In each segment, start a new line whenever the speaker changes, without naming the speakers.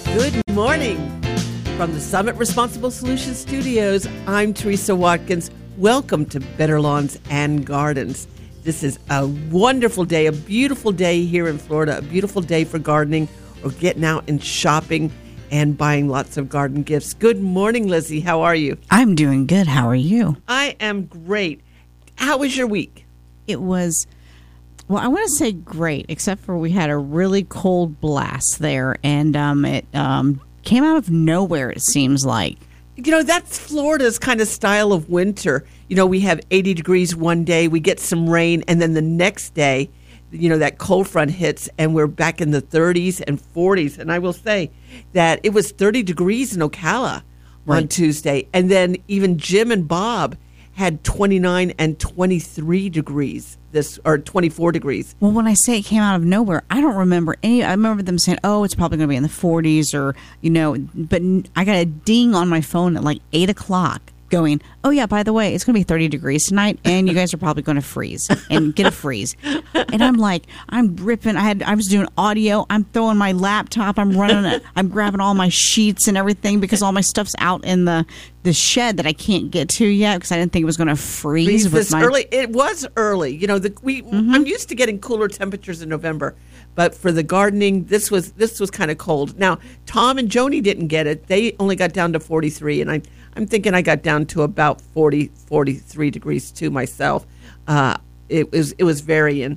Good morning. From the Summit Responsible Solutions Studios, I'm Teresa Watkins. Welcome to Better Lawns and Gardens. This is a wonderful day, a beautiful day here in Florida, a beautiful day for gardening or getting out and shopping and buying lots of garden gifts. Good morning, Lizzie. How are you?
I'm doing good. How are you?
I am great. How was your week?
It was, well, I want to say great, except for we had a really cold blast there, and it came out of nowhere, it seems like.
You know, that's Florida's kind of style of winter. You know, we have 80 degrees one day, we get some rain, and then the next day, you know, that cold front hits, and we're back in the 30s and 40s. And I will say that it was 30 degrees in Ocala on Tuesday. And then even Jim and Bob had 29 and 23 degrees, or 24 degrees.
Well, when I say it came out of nowhere, I don't remember any. I remember them saying, oh, it's probably going to be in the 40s or, you know, but I got a ding on my phone at like 8 o'clock going, oh, yeah, by the way, it's going to be 30 degrees tonight, and you guys are probably going to freeze and get a freeze. And I'm like, I'm ripping. I was doing audio. I'm throwing my laptop. I'm running it. I'm grabbing all my sheets and everything because all my stuff's out in the shed that I can't get to yet because I didn't think it was going to freeze.
Early. It was early. You know, I'm used to getting cooler temperatures in November, but for the gardening, this was kind of cold. Now, Tom and Joni didn't get it. They only got down to 43, and I'm thinking I got down to about 40, 43 degrees too myself. It was varying.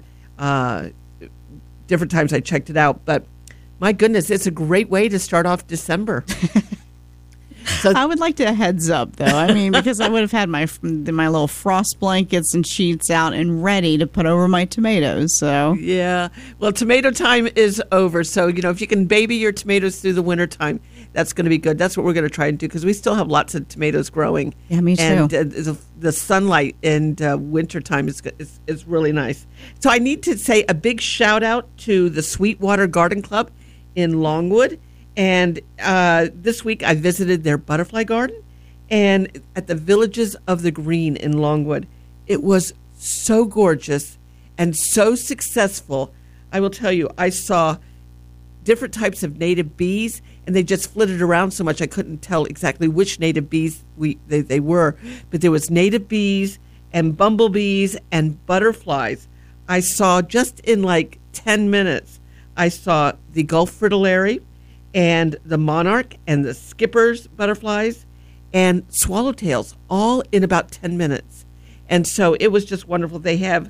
Different times I checked it out, but my goodness, it's a great way to start off December.
So, I would like to heads up, though. I mean, because I would have had my little frost blankets and sheets out and ready to put over my tomatoes. So
yeah, well, tomato time is over. So, you know, if you can baby your tomatoes through the winter time, that's going to be good. That's what we're going to try and do because we still have lots of tomatoes growing.
Yeah, me too.
And the sunlight in winter time is really nice. So I need to say a big shout out to the Sweetwater Garden Club in Longwood. And this week I visited their butterfly garden and at the Villages of the Green in Longwood. It was so gorgeous and so successful. I will tell you, I saw different types of native bees, and they just flitted around so much I couldn't tell exactly which native bees they were. But there was native bees and bumblebees and butterflies. I saw just in like 10 minutes, I saw the Gulf fritillary, and the monarch and the skipper's butterflies and swallowtails all in about 10 minutes. And so it was just wonderful. They have,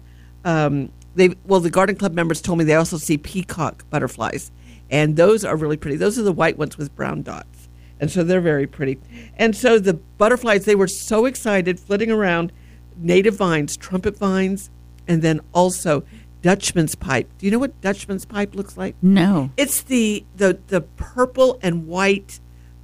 the garden club members told me they also see peacock butterflies. And those are really pretty. Those are the white ones with brown dots. And so they're very pretty. And so the butterflies, they were so excited flitting around native vines, trumpet vines, and then also Dutchman's pipe. Do you know what Dutchman's pipe looks like?
No.
It's the purple and white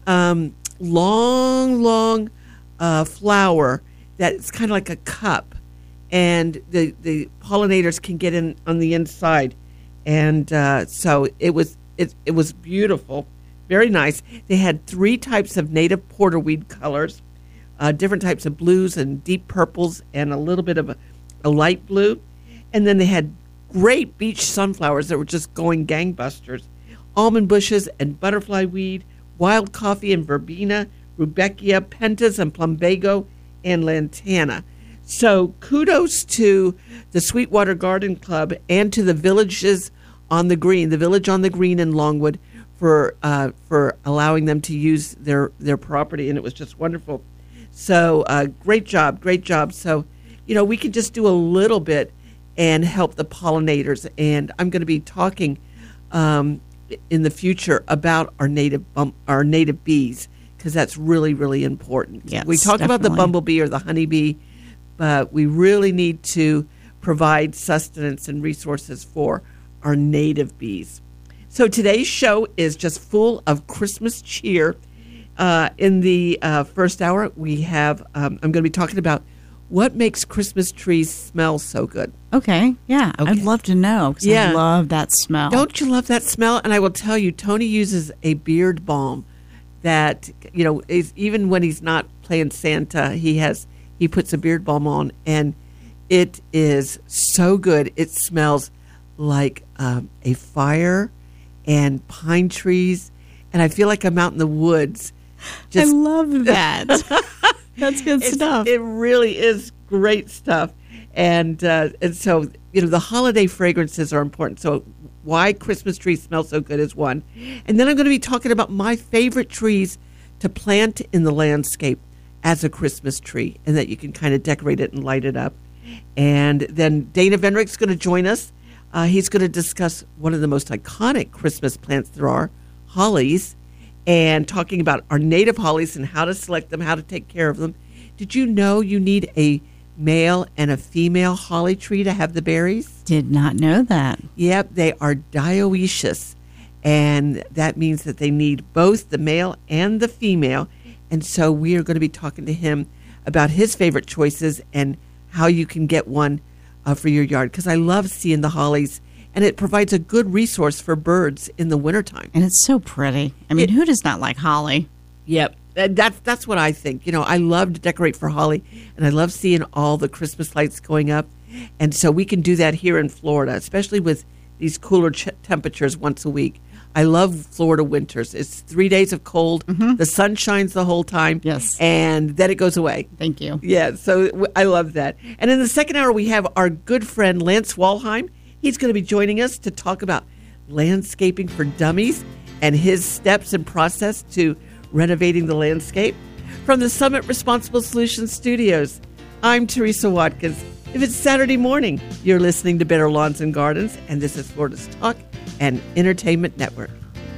long flower that's kind of like a cup, and the pollinators can get in on the inside, and so it was beautiful, very nice. They had 3 types of native porterweed colors, different types of blues and deep purples and a little bit of a light blue, and then they had great beach sunflowers that were just going gangbusters, almond bushes and butterfly weed, wild coffee and verbena, rudbeckia, pentas and plumbago, and lantana. So kudos to the Sweetwater Garden Club and to the Villages on the Green, the Village on the Green in Longwood, for allowing them to use their property, and it was just wonderful. So great job. So, you know, we can just do a little bit and help the pollinators. And I'm going to be talking in the future about our native bees, because that's really, really important.
Yes,
we talk about the bumblebee or the honeybee, but we really need to provide sustenance and resources for our native bees. So today's show is just full of Christmas cheer. In the first hour, we have, I'm going to be talking about what makes Christmas trees smell so good.
Okay, yeah. Okay. I'd love to know, because I love that smell.
Don't you love that smell? And I will tell you, Tony uses a beard balm that, you know, is, even when he's not playing Santa, he puts a beard balm on, and it is so good. It smells like a fire and pine trees and I feel like I'm out in the woods.
I love that. That's good stuff.
It really is great stuff. And so, the holiday fragrances are important. So why Christmas trees smell so good is one. And then I'm going to be talking about my favorite trees to plant in the landscape as a Christmas tree, and that you can kind of decorate it and light it up. And then Dana Venrick's going to join us. He's going to discuss one of the most iconic Christmas plants there are, hollies, and talking about our native hollies and how to select them, how to take care of them. Did you know you need a male and a female holly tree to have the berries?
Did not know that.
Yep, they are dioecious, and that means that they need both the male and the female. And so we are going to be talking to him about his favorite choices and how you can get one for your yard, because I love seeing the hollies, and it provides a good resource for birds in the wintertime.
And it's so pretty. I mean, who does not like holly?
Yep. That's what I think. I love to decorate for holly, and I love seeing all the Christmas lights going up. And so we can do that here in Florida, especially with these cooler temperatures once a week. I love Florida winters. It's 3 days of cold. Mm-hmm. The sun shines the whole time.
Yes.
And then it goes away.
Thank you.
Yeah, so I love that. And in the second hour, we have our good friend Lance Walheim. He's going to be joining us to talk about landscaping for dummies and his steps and process to renovating the landscape. From the Summit Responsible Solutions Studios, I'm Teresa Watkins. If it's Saturday morning, you're listening to Better Lawns and Gardens, and this is Florida's Talk and Entertainment Network.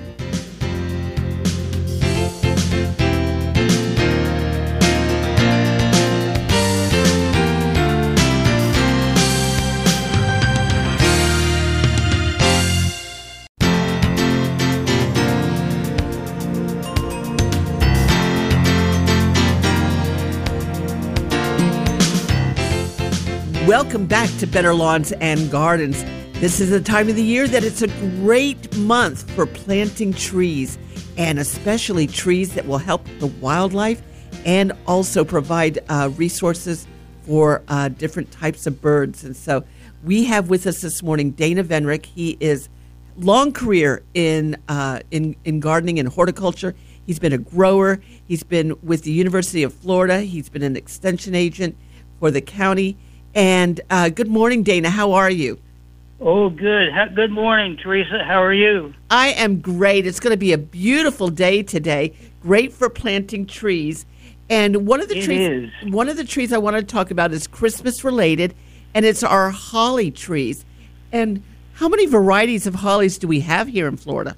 Welcome back to Better Lawns and Gardens. This is the time of the year that it's a great month for planting trees, and especially trees that will help the wildlife and also provide resources for different types of birds. And so we have with us this morning Dana Venrick. He is long career in gardening and horticulture. He's been a grower. He's been with the University of Florida. He's been an extension agent for the county. And good morning, Dana. How are you?
Oh, good. Good morning, Teresa. How are you?
I am great. It's going to be a beautiful day today. Great for planting trees. And one of the trees I want to talk about is Christmas related, and it's our holly trees. And how many varieties of hollies do we have here in Florida?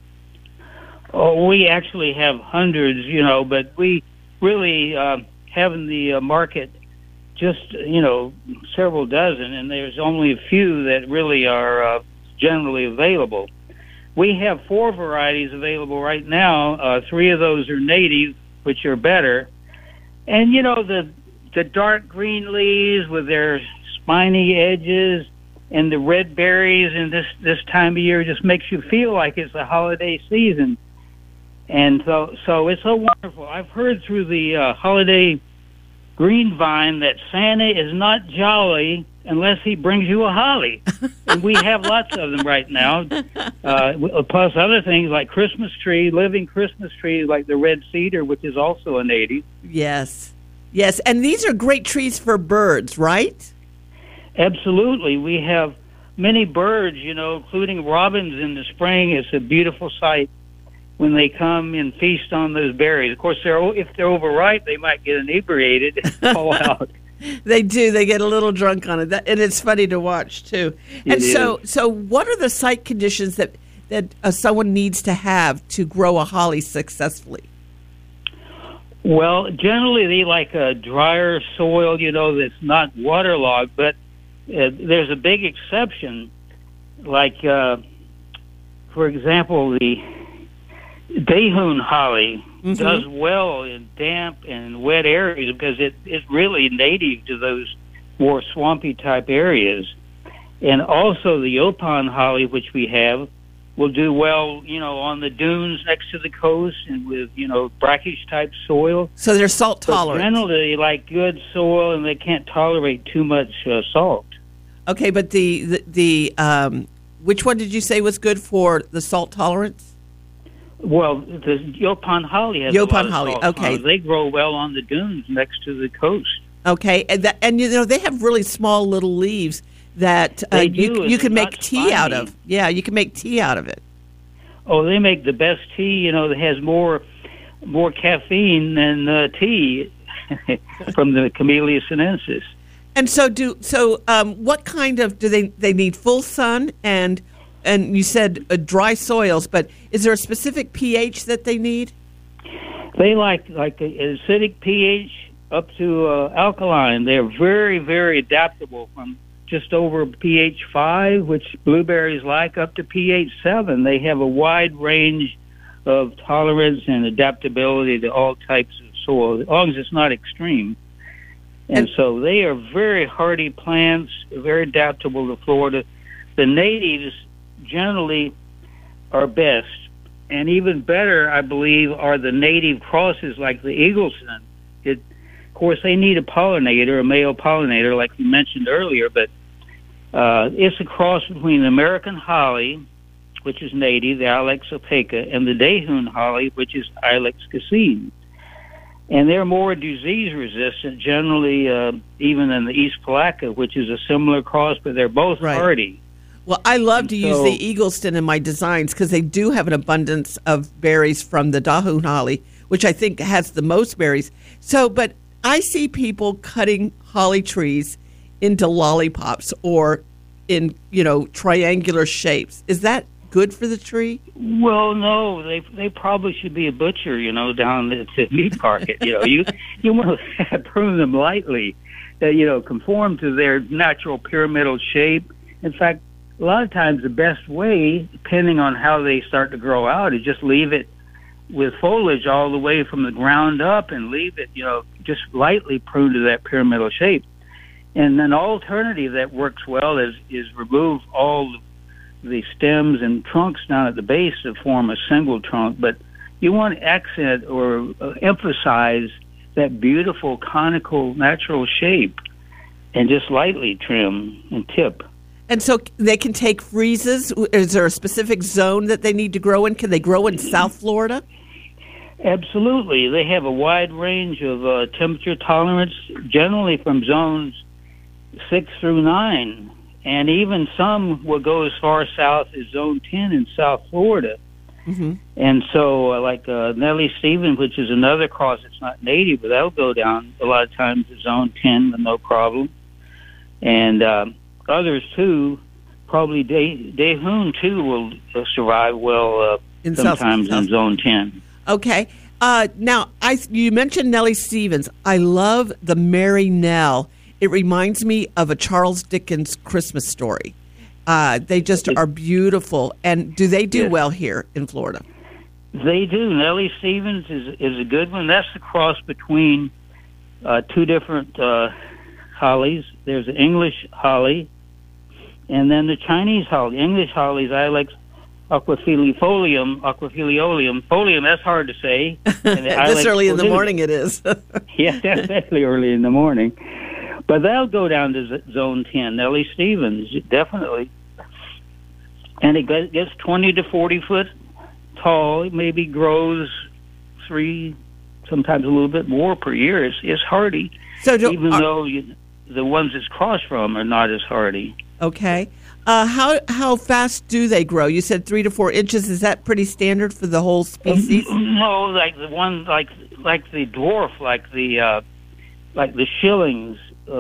Oh, we actually have hundreds, but we really have in the market just, several dozen, and there's only a few that really are generally available. We have 4 varieties available right now. 3 of those are native, which are better. And, the dark green leaves with their spiny edges and the red berries in this time of year just makes you feel like it's the holiday season. And so it's so wonderful. I've heard through the holiday greenvine that Santa is not jolly unless he brings you a holly. And we have lots of them right now, plus other things like Christmas tree, living Christmas trees like the red cedar, which is also a native.
Yes, and these are great trees for birds, right?
Absolutely. We have many birds, including robins in the spring. It's a beautiful sight when they come and feast on those berries. Of course, if they're overripe, they might get inebriated and fall out.
They do. They get a little drunk on it, and it's funny to watch too. So what are the site conditions that someone needs to have to grow a holly successfully?
Well, generally they like a drier soil, that's not waterlogged. But there's a big exception, like for example, the Dayhoon holly does well in damp and wet areas because it's really native to those more swampy type areas. And also the Opon holly, which we have, will do well, on the dunes next to the coast and with, brackish type soil.
So they're salt tolerant.
But generally they like good soil and they can't tolerate too much salt.
Okay, but the which one did you say was good for the salt tolerance?
Well, the Yopon holly has a
Yopon
lot of
holly,
salt
okay.
tolerance. They grow well on the dunes next to the coast.
Okay, and you know they have really small little leaves that
They
you
do, and
can
they're
make
not
tea out
spiny.
of. Yeah, you can make tea out of it.
Oh, they make the best tea. You know, that has more caffeine than tea from the Camellia sinensis.
And what kind of do they need? Full sun and you said dry soils, but is there a specific pH that they need?
They like an acidic pH up to alkaline. They're very, very adaptable from just over pH 5, which blueberries like, up to pH 7. They have a wide range of tolerance and adaptability to all types of soil, as long as it's not extreme. And so they are very hardy plants, very adaptable to Florida. The natives generally are best. And even better, I believe, are the native crosses like the Eagleston. Of course, they need a pollinator, a male pollinator, like you mentioned earlier, but it's a cross between the American holly, which is native, the Ilex opaca, and the Dahoon holly, which is Ilex cassine. And they're more disease-resistant, generally, even than the East Palatka, which is a similar cross, but they're both hardy.
Well, I love to use the Eagleston in my designs because they do have an abundance of berries from the Dahoon holly, which I think has the most berries. So, but I see people cutting holly trees into lollipops or in, triangular shapes. Is that good for the tree?
Well, no, they probably should be a butcher, down at the meat market. You want to prune them lightly, conform to their natural pyramidal shape. In fact, a lot of times the best way, depending on how they start to grow out, is just leave it with foliage all the way from the ground up and leave it, just lightly pruned to that pyramidal shape. And an alternative that works well is remove all the stems and trunks down at the base to form a single trunk. But you want to accent or emphasize that beautiful conical natural shape and just lightly trim and tip.
And so they can take freezes. Is there a specific zone that they need to grow in? Can they grow in South Florida?
Absolutely. They have a wide range of temperature tolerance, generally from zones 6 through 9. And even some will go as far south as zone 10 in South Florida. Mm-hmm. And so like Nellie Stevens, which is another cross that's not native, but that'll go down a lot of times to zone 10 with no problem. And others, too, probably Dahoon, too, will survive well sometimes in zone 10.
Okay. Now, you mentioned Nellie Stevens. I love the Mary Nell. It reminds me of a Charles Dickens Christmas story. They just are beautiful. And do they do well here in Florida?
They do. Nellie Stevens is a good one. That's the cross between two different hollies. There's the English holly and then the Chinese holly. English holly is Ilex aquifolium. Folium, that's hard to say.
This early in the morning it is.
Yeah, definitely early in the morning. But that'll go down to zone 10. Nellie Stevens, definitely. And it gets 20 to 40 foot tall. It maybe grows 3, sometimes a little bit more per year. It's hardy, though the ones it's crossed from are not as hardy.
Okay. How fast do they grow? You said 3 to 4 inches. Is that pretty standard for the whole species?
No, like the one, like the dwarf, like the Schilling's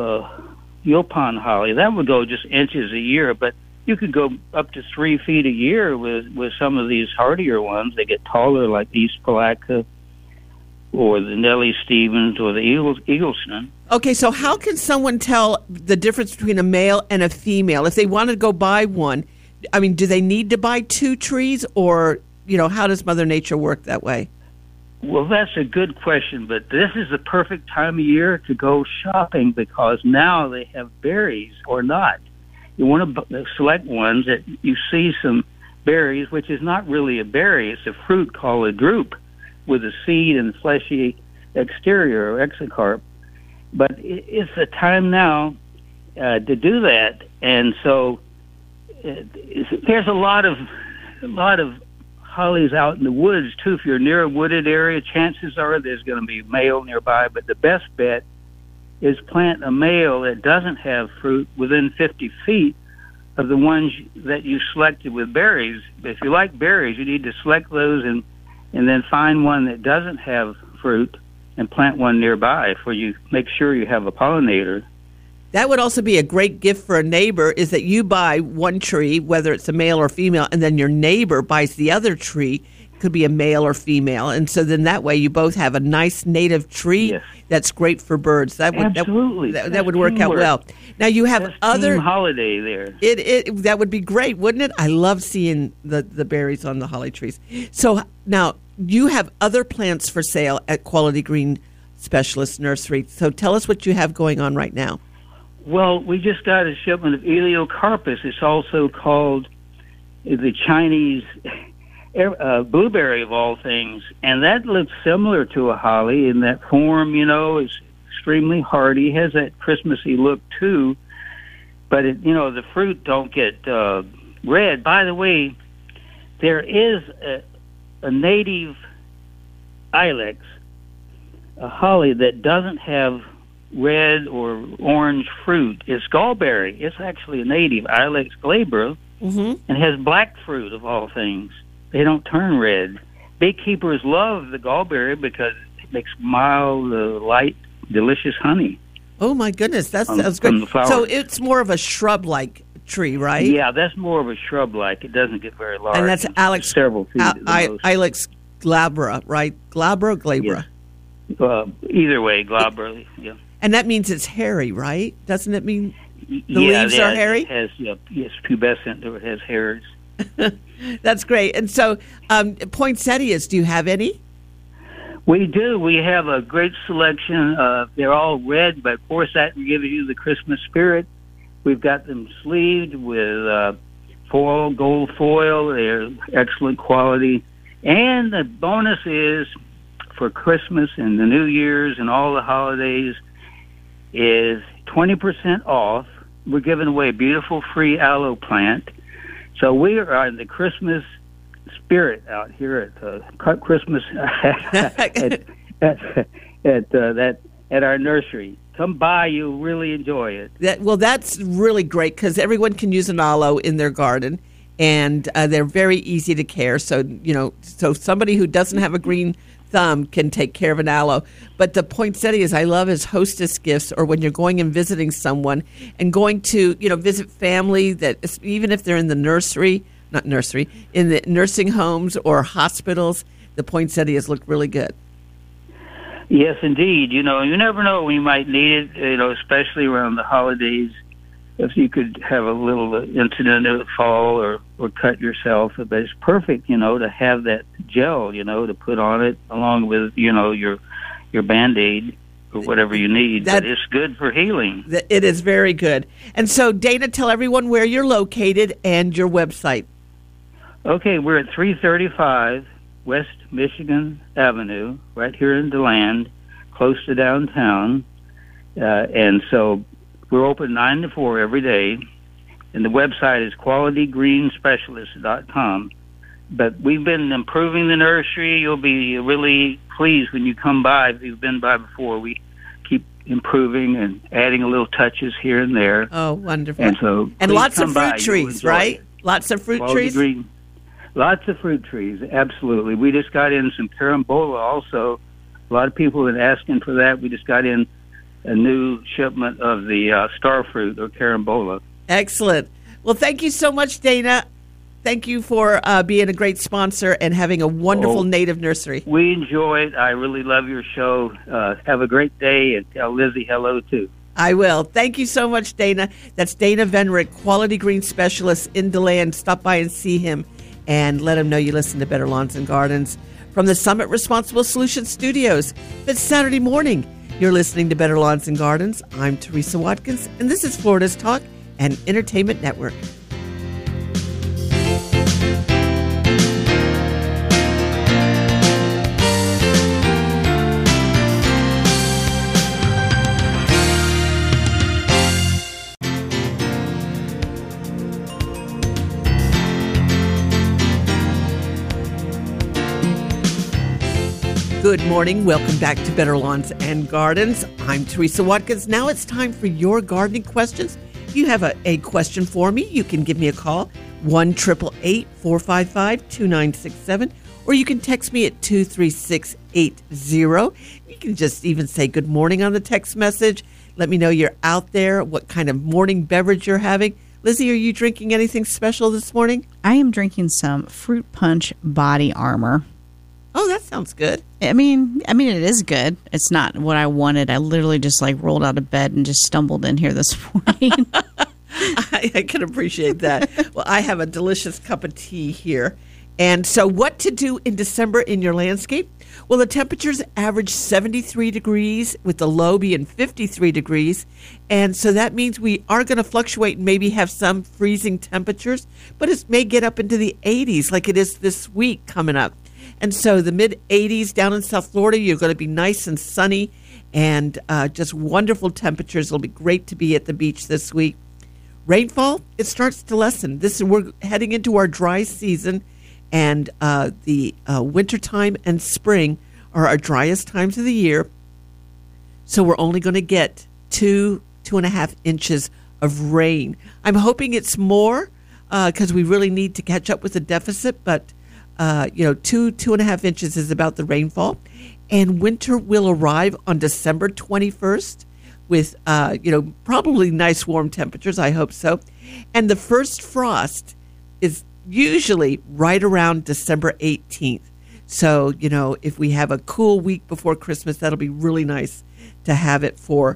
Yopon holly, that would go just inches a year. But you could go up to 3 feet a year with some of these hardier ones. They get taller, like East Palatka or the Nellie Stevens or the Eagleston.
Okay, so how can someone tell the difference between a male and a female? If they want to go buy one, I mean, do they need to buy 2 trees, or, how does Mother Nature work that way?
Well, that's a good question, but this is the perfect time of year to go shopping because now they have berries or not. You want to select ones that you see some berries, which is not really a berry. It's a fruit called a drupe with a seed and fleshy exterior, or exocarp. But it's the time now to do that, and so there's a lot of hollies out in the woods too. If you're near a wooded area, chances are there's going to be male nearby. But the best bet is plant a male that doesn't have fruit within 50 feet of the ones that you selected with berries. If you like berries, you need to select those and then find one that doesn't have fruit and plant one nearby for you. Make sure you have a pollinator.
That would also be a great gift for a neighbor, is that you buy one tree, whether it's a male or female, and then your neighbor buys the other tree. It could be a male or female. And so then that way you both have a nice native tree.
Yes.
That's great for birds.
Absolutely.
That would work out well. Now you have
Best
other
team holiday there.
That would be great, wouldn't it? I love seeing the berries on the holly trees. So now you have other plants for sale at Quality Green Specialist Nursery. So tell us what you have going on right now.
Well, we just got a shipment of Eliocarpus. It's also called the Chinese blueberry of all things, and that looks similar to a holly in that form. It's extremely hardy, has that Christmassy look too. But the fruit don't get red. By the way, there is a native ilex, a holly that doesn't have red or orange fruit. It's gallberry. It's actually a native Ilex glabra, and has black fruit of all things. They don't turn red. Beekeepers love the gallberry because it makes mild, light, delicious honey.
Oh my goodness, that sounds good. So it's more of a shrub-like tree, right?
Yeah, that's more of a shrub-like. It doesn't get very large.
And that's
several feet at the most.
Ilex glabra, right? Glabra or glabra?
Yes. Either way, glabra. Yeah.
And that means it's hairy, right? Doesn't it mean the leaves are hairy?
It has, yes, pubescent, or it has hairs.
That's great. And so, poinsettias, do you have any?
We do. We have a great selection. They're all red, but of course that gives you the Christmas spirit. We've got them sleeved with gold foil. They're excellent quality. And the bonus is, for Christmas and the New Year's and all the holidays, is 20% off. We're giving away a beautiful free aloe plant. So we are in the Christmas spirit out here at Christmas at our nursery. Come by, you'll really enjoy it.
That's really great because everyone can use an aloe in their garden, and they're very easy to care. So so somebody who doesn't have a green thumb can take care of an aloe. But the poinsettias I love as hostess gifts, or when you're going and visiting someone and going to visit family that even if they're in the in the nursing homes or hospitals, the poinsettias look really good.
Yes, indeed. You never know when you might need it, especially around the holidays. If you could have a little incident in the fall or cut yourself, but it's perfect, to have that gel, to put on it along with, your Band-Aid or whatever you need. But it's good for healing.
It is very good. And so, Dana, tell everyone where you're located and your website.
Okay, we're at 335 West Michigan Avenue, right here in DeLand, close to downtown. And so we're open 9 to 4 every day, and the website is qualitygreensspecialist.com. But we've been improving the nursery. You'll be really pleased when you come by. If you've been by before, we keep improving and adding a little touches here and there.
Oh, wonderful.
And
lots of fruit trees, right? Lots of fruit trees?
Lots of fruit trees, absolutely. We just got in some carambola also. A lot of people have been asking for that. We just got in a new shipment of the star fruit, or carambola.
Excellent. Well, thank you so much, Dana. Thank you for being a great sponsor and having a wonderful native nursery.
We enjoy it. I really love your show. Have a great day, and tell Lizzie hello, too.
I will. Thank you so much, Dana. That's Dana Venrick, Quality Green Specialist in DeLand. Stop by and see him and let him know you listen to Better Lawns and Gardens. From the Summit Responsible Solutions Studios, it's Saturday morning. You're listening to Better Lawns and Gardens. I'm Teresa Watkins, and this is Florida's Talk and Entertainment Network. Good morning. Welcome back to Better Lawns and Gardens. I'm Teresa Watkins. Now it's time for your gardening questions. If you have a question for me, you can give me a call, 1-888-455-2967, or you can text me at 23680. You can just even say good morning on the text message. Let me know you're out there, what kind of morning beverage you're having. Lizzie, are you drinking anything special this morning?
I am drinking some Fruit Punch Body Armor.
Oh, that sounds good.
I mean, it is good. It's not what I wanted. I literally just rolled out of bed and just stumbled in here this morning.
I can appreciate that. Well, I have a delicious cup of tea here. And so what to do in December in your landscape? Well, the temperatures average 73 degrees with the low being 53 degrees. And so that means we are going to fluctuate and maybe have some freezing temperatures, but it may get up into the 80s like it is this week coming up. And so the mid-80s down in South Florida, you're going to be nice and sunny and just wonderful temperatures. It'll be great to be at the beach this week. Rainfall, it starts to lessen. We're heading into our dry season, and the wintertime and spring are our driest times of the year. So we're only going to get 2.5 inches of rain. I'm hoping it's more because we really need to catch up with the deficit, but 2.5 inches is about the rainfall. And winter will arrive on December 21st with, probably nice warm temperatures. I hope so. And the first frost is usually right around December 18th. So, if we have a cool week before Christmas, that'll be really nice to have it for,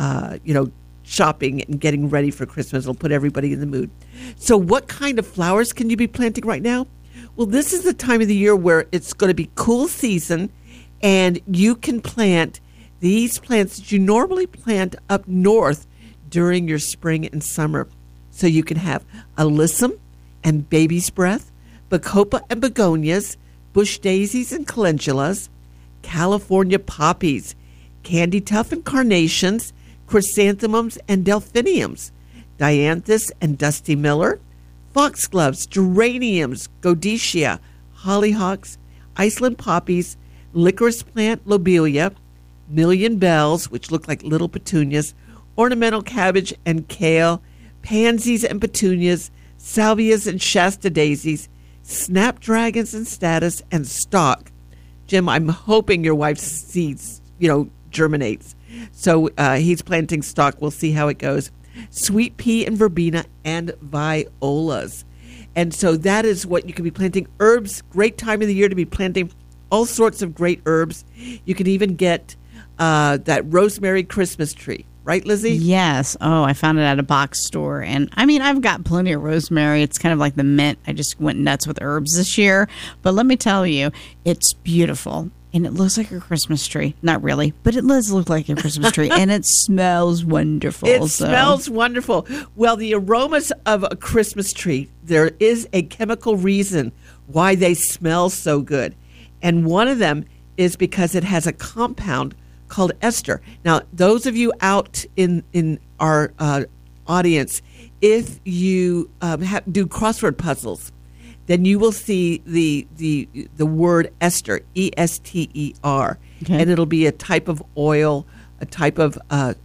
shopping and getting ready for Christmas. It'll put everybody in the mood. So what kind of flowers can you be planting right now? Well, this is the time of the year where it's going to be cool season, and you can plant these plants that you normally plant up north during your spring and summer. So you can have alyssum and baby's breath, bacopa and begonias, bush daisies and calendulas, California poppies, candy tuft and carnations, chrysanthemums and delphiniums, dianthus and dusty miller, foxgloves, geraniums, godicia, hollyhocks, Iceland poppies, licorice plant lobelia, million bells, which look like little petunias, ornamental cabbage and kale, pansies and petunias, salvias and Shasta daisies, snapdragons and statice, and stock. Jim, I'm hoping your wife's seeds, germinates. So he's planting stock. We'll see how it goes. Sweet pea and verbena and violas. And so that is what you can be planting. Herbs, great time of the year to be planting all sorts of great herbs. You can even get that rosemary Christmas tree. Right, Lizzie?
Yes. Oh, I found it at a box store. And I've got plenty of rosemary. It's kind of like the mint. I just went nuts with herbs this year. But let me tell you, it's beautiful. And it looks like a Christmas tree. Not really, but it does look like a Christmas tree. And it smells wonderful.
It smells wonderful. Well, the aromas of a Christmas tree, there is a chemical reason why they smell so good. And one of them is because it has a compound called ester. Now, those of you out in our audience, if you do crossword puzzles, then you will see the word ester, E-S-T-E-R, okay. And it'll be a type of oil, a type of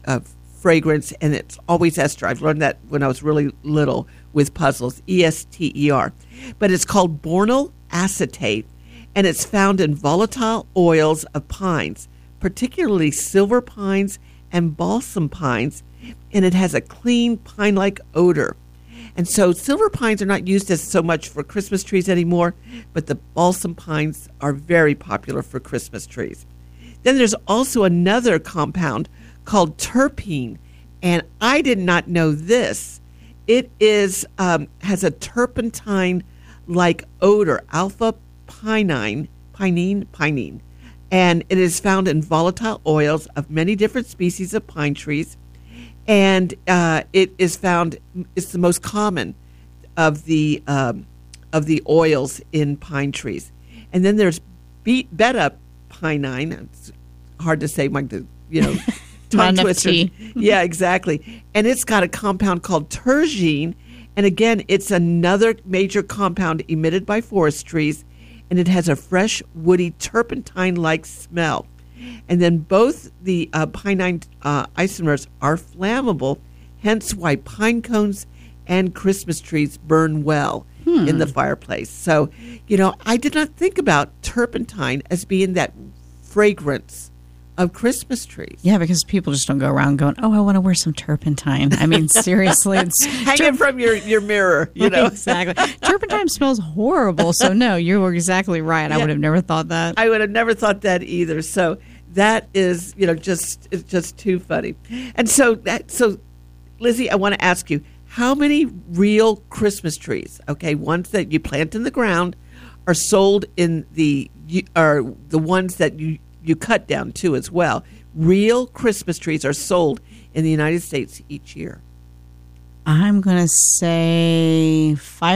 fragrance, and it's always ester. I've learned that when I was really little with puzzles, E-S-T-E-R. But it's called bornyl acetate, and it's found in volatile oils of pines, particularly silver pines and balsam pines, and it has a clean pine-like odor. And so silver pines are not used as so much for Christmas trees anymore, but the balsam pines are very popular for Christmas trees. Then there's also another compound called terpene, and I did not know this. It is has a turpentine-like odor, alpha pinene, and it is found in volatile oils of many different species of pine trees. And it is found, it's the most common of the oils in pine trees. And then there's beta pinene. It's hard to say, tongue twister. Yeah, exactly. And it's got a compound called tergene. And again, it's another major compound emitted by forest trees. and it has a fresh, woody, turpentine-like smell. And then both the pinene isomers are flammable, hence why pine cones and Christmas trees burn well in the fireplace. So, I did not think about turpentine as being that fragrance of Christmas trees.
Yeah, because people just don't go around going, "Oh, I want to wear some turpentine." I mean, seriously, it's
hang it from your mirror.
Exactly. Turpentine smells horrible. So no, you were exactly right. I would have never thought that.
I would have never thought that either. So that is, it's just too funny. And so Lizzie, I want to ask you, how many real Christmas trees, okay, ones that you plant in the ground, are sold in the ones that you cut down too as well? Real Christmas trees are sold in the United States each year.
I'm going to say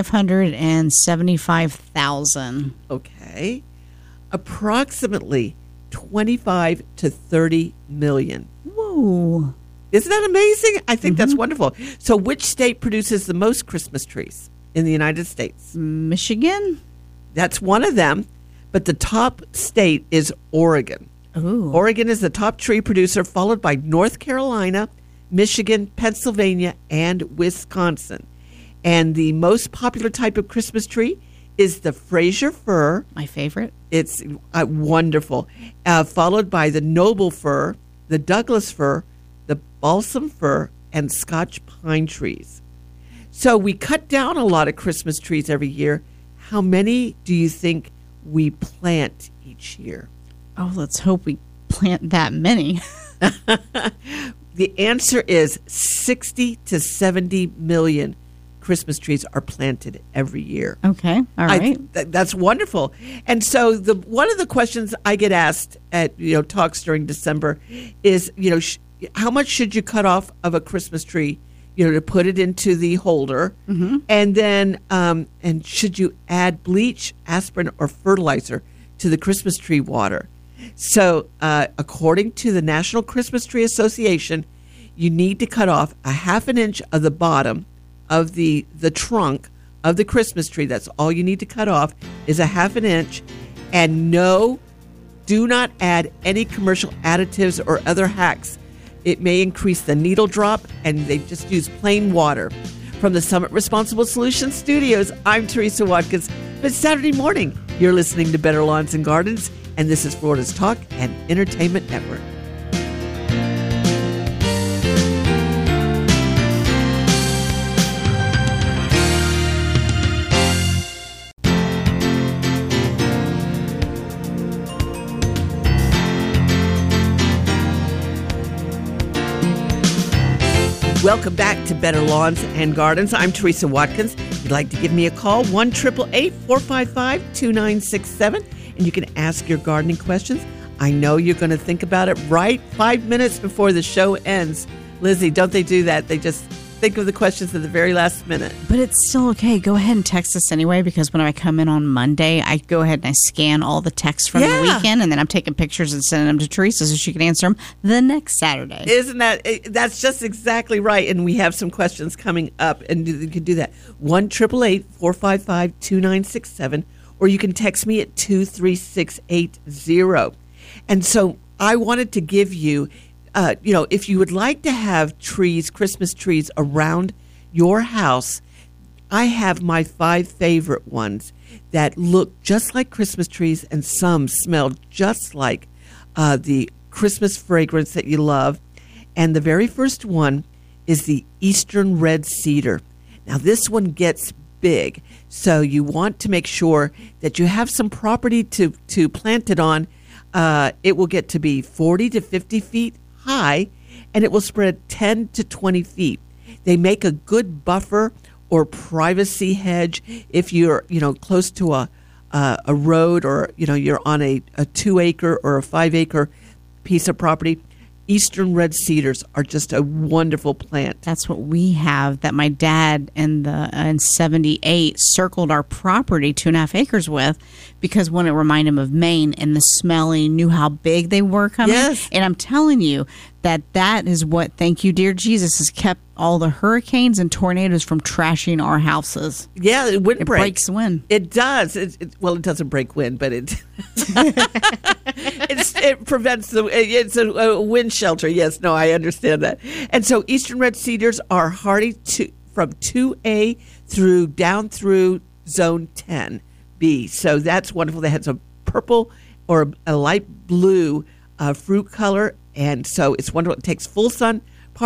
575,000.
Okay. Approximately 25 to 30 million.
Whoa.
Isn't that amazing? I think that's wonderful. So which state produces the most Christmas trees in the United States?
Michigan?
That's one of them. But the top state is Oregon.
Ooh.
Oregon is the top tree producer, followed by North Carolina, Michigan, Pennsylvania, and Wisconsin. And the most popular type of Christmas tree is the Fraser fir.
My favorite.
It's wonderful. Followed by the noble fir, the Douglas fir, the balsam fir, and Scotch pine trees. So we cut down a lot of Christmas trees every year. How many do you think we plant each year?
Oh, let's hope we plant that many.
The answer is 60 to 70 million Christmas trees are planted every year.
Okay, all right.
That's wonderful. And so one of the questions I get asked at talks during December is how much should you cut off of a Christmas tree to put it into the holder, and then and should you add bleach, aspirin, or fertilizer to the Christmas tree water? So, according to the National Christmas Tree Association, you need to cut off a half an inch of the bottom of the trunk of the Christmas tree. That's all you need to cut off is a half an inch. And no, do not add any commercial additives or other hacks. It may increase the needle drop, and they just use plain water. From the Summit Responsible Solutions Studios, I'm Teresa Watkins. It's Saturday morning. You're listening to Better Lawns and Gardens, and this is Florida's Talk and Entertainment Network. Welcome back to Better Lawns and Gardens. I'm Teresa Watkins. If you'd like to give me a call, 1-888-455-2967, and you can ask your gardening questions. I know you're going to think about it right 5 minutes before the show ends. Lizzie, don't they do that? They just think of the questions at the very last minute.
But it's still okay. Go ahead and text us anyway, because when I come in on Monday, I go ahead and I scan all the texts from the weekend, and then I'm taking pictures and sending them to Teresa so she can answer them the next Saturday.
Isn't that's just exactly right. And we have some questions coming up, and you can do that. 1-888-455-2967, or you can text me at 23680. And so I wanted to give you, if you would like to have trees, Christmas trees around your house, I have my 5 favorite ones that look just like Christmas trees, and some smell just like the Christmas fragrance that you love. And the very first one is the Eastern Red Cedar. Now, this one gets big, so you want to make sure that you have some property to plant it on. It will get to be 40 to 50 feet high, and it will spread 10 to 20 feet. They make a good buffer or privacy hedge if you're close to a road, or you're on a 2-acre or a 5-acre piece of property. Eastern red cedars are just a wonderful plant.
That's what we have, that my dad in 78 circled our property 2.5 acres with, because when it reminded him of Maine and the smell, and he knew how big they were coming.
Yes.
And I'm telling you that is what, thank you, dear Jesus, has kept all the hurricanes and tornadoes from trashing our houses.
Yeah, it wouldn't
It
break.
breaks wind.
It does. Well, it doesn't break wind, but it it prevents it's a wind shelter. Yes, no, I understand that. And so Eastern red cedars are hardy from 2A down through zone 10B. So that's wonderful. That has a purple or a light blue fruit color, and so it's wonderful. It takes full sun,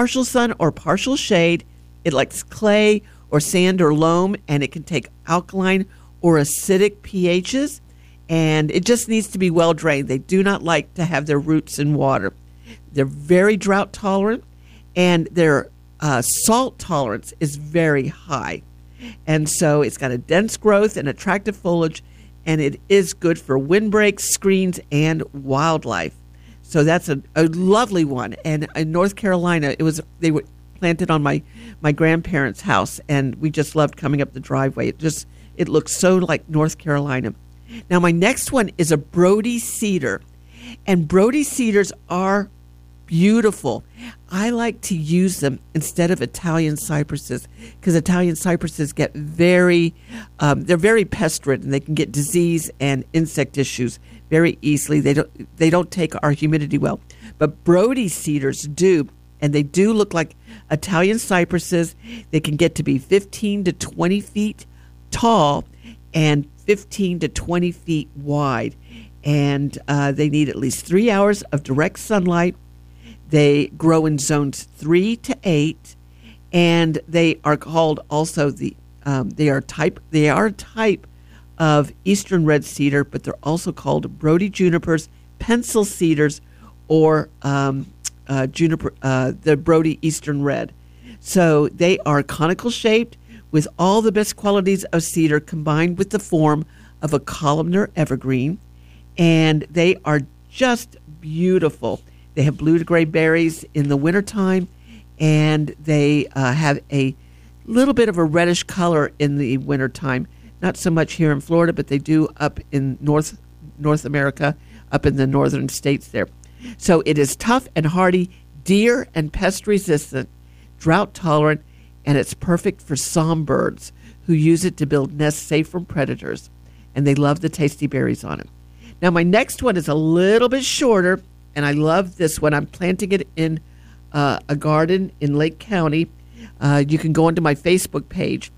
or partial shade. It likes clay or sand or loam, and it can take alkaline or acidic pHs, and it just needs to be well drained. They do not like to have their roots in water. They're very drought tolerant, and their salt tolerance is very high. And so it's got a dense growth and attractive foliage, and it is good for windbreaks, screens, and wildlife. So that's a lovely one. And in North Carolina, they were planted on my grandparents' house, and we just loved coming up the driveway. It looks so like North Carolina. Now, my next one is a Brody cedar, and Brody cedars are beautiful. I like to use them instead of Italian cypresses, because Italian cypresses get they're very pest-ridden. They can get disease and insect issues very easily. They don't take our humidity well, but Brody cedars do, and they do look like Italian cypresses. They can get to be 15 to 20 feet tall and 15 to 20 feet wide, and they need at least 3 hours of direct sunlight. They grow in zones 3 to 8, and they are called also they are a type of eastern red cedar, but they're also called Brody junipers, pencil cedars, or juniper, the Brody eastern red. So they are conical shaped with all the best qualities of cedar combined with the form of a columnar evergreen, and they are just beautiful. They have blue to gray berries in the wintertime, and they have a little bit of a reddish color in the wintertime. Not so much here in Florida, but they do up in North America, up in the northern states there. So it is tough and hardy, deer and pest resistant, drought tolerant, and it's perfect for songbirds who use it to build nests safe from predators, and they love the tasty berries on it. Now, my next one is a little bit shorter, and I love this one. I'm planting it in a garden in Lake County. You can go onto my Facebook page,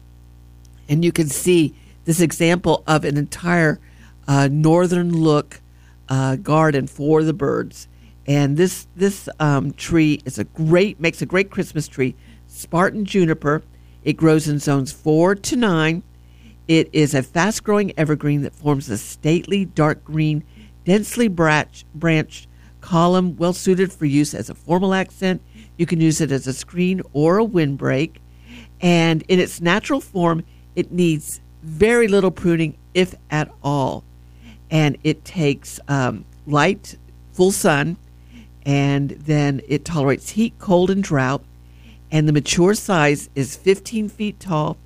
and you can see this example of an entire northern look garden for the birds. And this tree is makes a great Christmas tree. Spartan juniper. It grows in zones 4 to 9. It is a fast-growing evergreen that forms a stately dark green, densely branched column, well suited for use as a formal accent. You can use it as a screen or a windbreak. And in its natural form, it needs very little pruning, if at all. And it takes light, full sun, and then it tolerates heat, cold, and drought. And the mature size is 15 feet tall,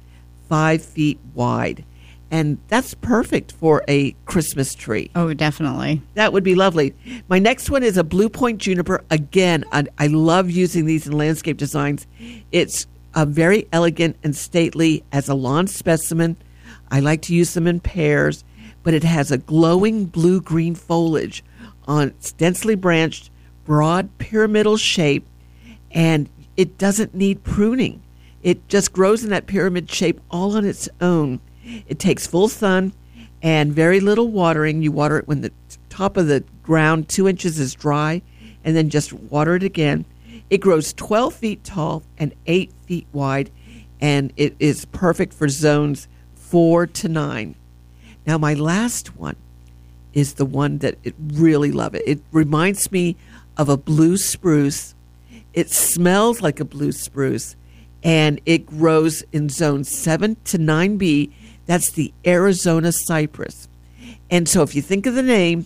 5 feet wide. And that's perfect for a Christmas tree.
Oh, definitely.
That would be lovely. My next one is a Blue Point juniper. Again, I love using these in landscape designs. It's very elegant and stately as a lawn specimen. I like to use them in pairs, but it has a glowing blue-green foliage on its densely branched, broad pyramidal shape, and it doesn't need pruning. It just grows in that pyramid shape all on its own. It takes full sun and very little watering. You water it when the top of the ground 2 inches is dry, and then just water it again. It grows 12 feet tall and 8 feet wide, and it is perfect for zones 4 to 9. Now, my last one is the one that I really love. It reminds me of a blue spruce. It smells like a blue spruce, and it grows in zones 7 to 9B. That's the Arizona cypress. And so if you think of the name,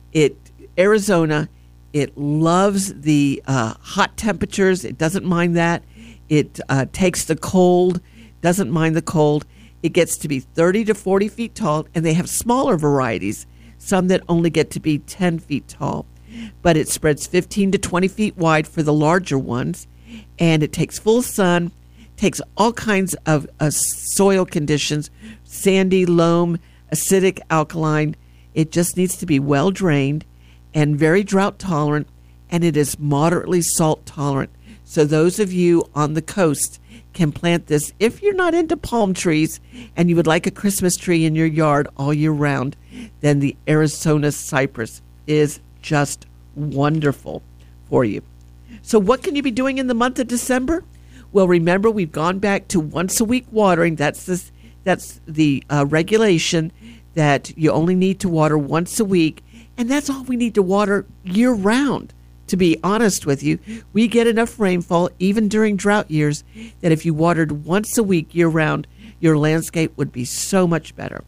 Arizona, it loves the hot temperatures. It doesn't mind that. It takes the cold, doesn't mind the cold. It gets to be 30 to 40 feet tall, and they have smaller varieties, some that only get to be 10 feet tall. But it spreads 15 to 20 feet wide for the larger ones, and it takes full sun, takes all kinds of soil conditions, sandy, loam, acidic, alkaline. It just needs to be well drained and very drought tolerant, and it is moderately salt tolerant. So those of you on the coast can plant this. If you're not into palm trees and you would like a Christmas tree in your yard all year round, then the Arizona cypress is just wonderful for you. So what can you be doing in the month of December? Well, remember, we've gone back to once a week watering. That's the regulation, that you only need to water once a week, and that's all we need to water year round. To be honest with you, we get enough rainfall even during drought years that if you watered once a week year round, your landscape would be so much better.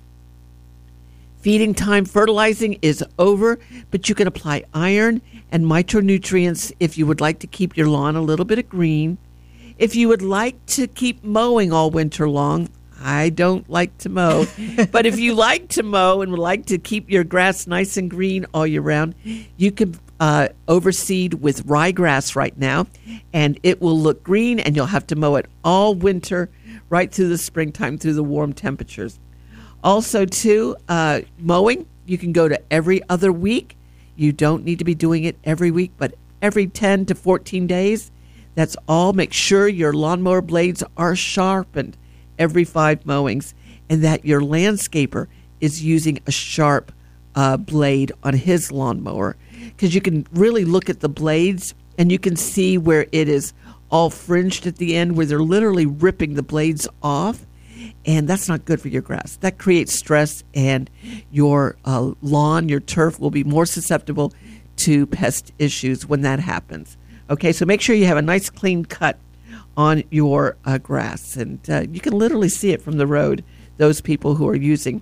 Feeding time fertilizing is over, but you can apply iron and micronutrients if you would like to keep your lawn a little bit of green. If you would like to keep mowing all winter long, I don't like to mow, but if you like to mow and would like to keep your grass nice and green all year round, you can overseed with ryegrass right now, and it will look green, and you'll have to mow it all winter, right through the springtime, through the warm temperatures. Also, too, mowing, you can go to every other week. You don't need to be doing it every week, but every 10 to 14 days. That's all. Make sure your lawnmower blades are sharpened every 5 mowings, and that your landscaper is using a sharp blade on his lawnmower, because you can really look at the blades and you can see where it is all fringed at the end, where they're literally ripping the blades off, and that's not good for your grass. That creates stress, and your lawn, your turf will be more susceptible to pest issues when that happens. Okay, so make sure you have a nice clean cut on your grass, and you can literally see it from the road, those people who are using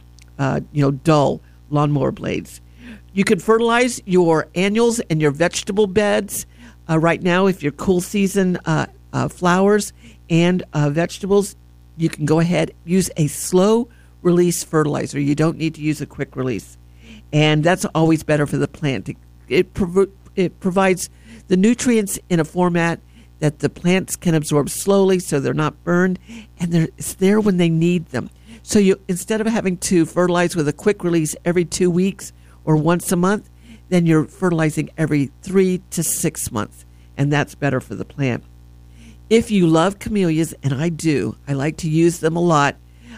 dull lawnmower blades. You can fertilize your annuals and your vegetable beds. Right now, if you're cool season flowers and vegetables, you can go ahead, use a slow release fertilizer. You don't need to use a quick release. And that's always better for the plant. It provides the nutrients in a format that the plants can absorb slowly, so they're not burned, and it's there when they need them. So you, instead of having to fertilize with a quick release every 2 weeks or once a month, then you're fertilizing every 3 to 6 months, and that's better for the plant. If you love camellias, and I do, I like to use them a lot,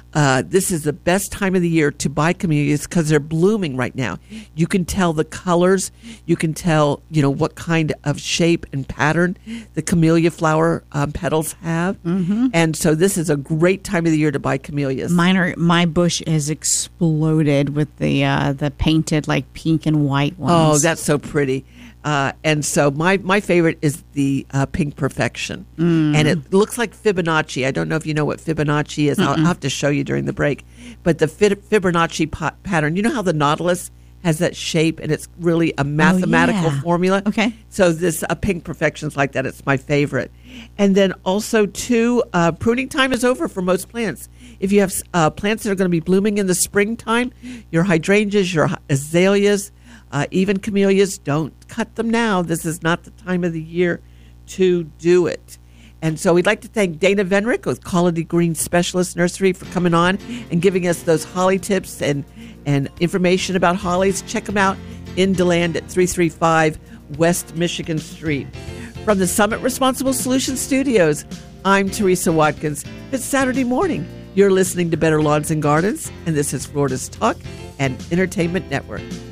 this is the best time of the year to buy camellias because they're blooming right now. You can tell the colors. You can tell, what kind of shape and pattern the camellia flower petals have. Mm-hmm. And so this is a great time of the year to buy camellias.
My bush has exploded with the painted like pink and white ones.
Oh, that's so pretty. And so my favorite is the Pink Perfection. And it looks like Fibonacci. I don't know if you know what Fibonacci is. I'll have to show you during the break. But the Fibonacci pattern, you know how the Nautilus has that shape, and it's really a mathematical formula?
Okay.
So this Pink Perfection's like that. It's my favorite. And then also, too, pruning time is over for most plants. If you have plants that are going to be blooming in the springtime, your hydrangeas, your azaleas, even camellias, don't cut them now. This is not the time of the year to do it. And so we'd like to thank Dana Venrick with Quality Green Specialist Nursery for coming on and giving us those holly tips and information about hollies. Check them out in DeLand at 335 West Michigan Street. From the Summit Responsible Solutions Studios, I'm Teresa Watkins. It's Saturday morning. You're listening to Better Lawns and Gardens, and this is Florida's Talk and Entertainment Network.